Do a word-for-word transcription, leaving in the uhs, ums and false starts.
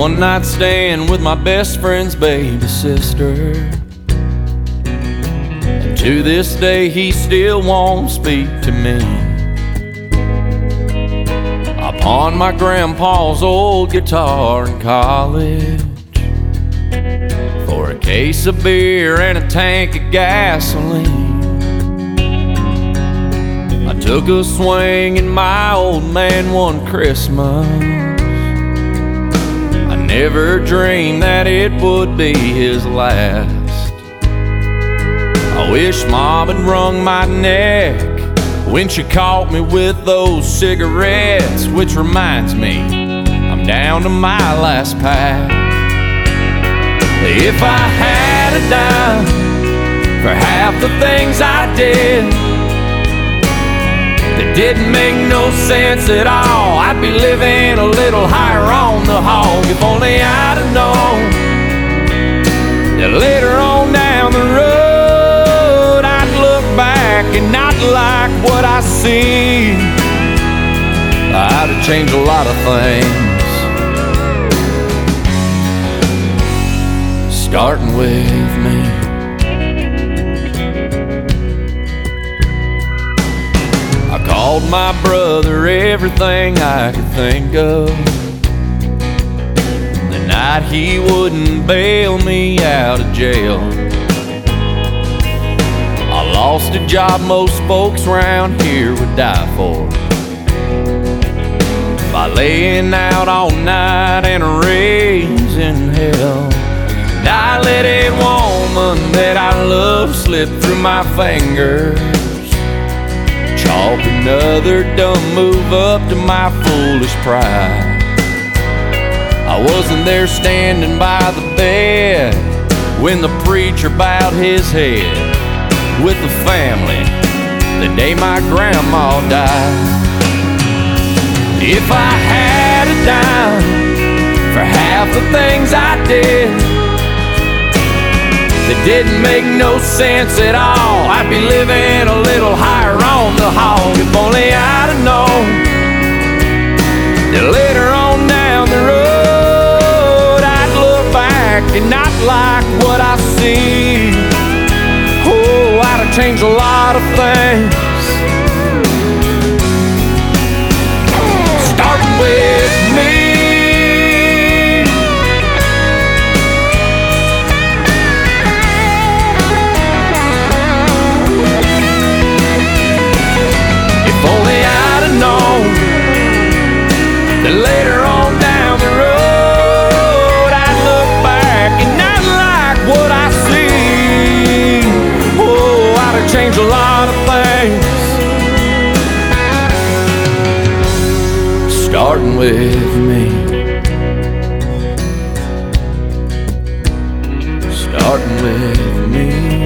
one night stand with my best friend's baby sister. And to this day he still won't speak to me. I pawned my grandpa's old guitar in college for a case of beer and a tank of gasoline. I took a swing in my old man one Christmas. I never dreamed that it would be his last. I wish Mom had wrung my neck when she caught me with those cigarettes. Which reminds me, I'm down to my last pack. If I had a dime for half the things I did that didn't make no sense at all, I'd be living a little higher on the hog. If only I'd have known that later on down the road I'd look back and not like what I see. I'd have changed a lot of things, starting with me. I called my brother everything I could think of the night he wouldn't bail me out of jail. I lost a job most folks around here would die for, by laying out all night and raising hell. And I let a woman that I love slip through my fingers, chalk another dumb move up to my foolish pride. I wasn't there standing by the bed when the preacher bowed his head with the family the day my grandma died. If I had a dime for half the things I did that didn't make no sense at all, I'd be living a little higher on the hog. If only I'd have known that later on down the road I'd look back and not like what I see. Oh, I'd have changed a lot of things, starting with me. That later on down the road I'd look back and not like what I see. Oh, I'd have changed a lot of things, starting with me. Starting with me.